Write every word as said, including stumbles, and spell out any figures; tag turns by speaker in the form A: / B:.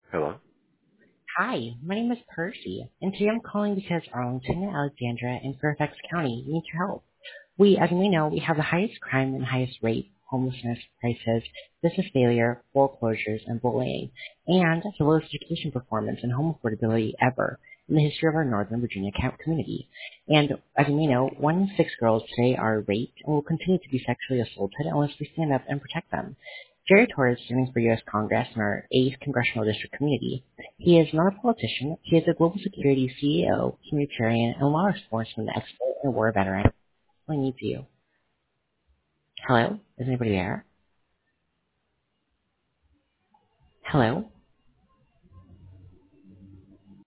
A: Hello?
B: Hi, my name is Percy, and today I'm calling because Arlington, Alexandria, and Fairfax County need your help. We, as we know, we have the highest crime and highest rate, homelessness, crisis, business failure, foreclosures, and bullying, and the lowest education performance and home affordability ever in the history of our Northern Virginia co- community. And as we know, one in six girls today are raped and will continue to be sexually assaulted unless we stand up and protect them. Jerry Torres is running for U S Congress in our eighth Congressional District Community. He is not a politician. He is a global security C E O, humanitarian, and law enforcement expert and war veteran. I need you. Hello? Is anybody there? Hello?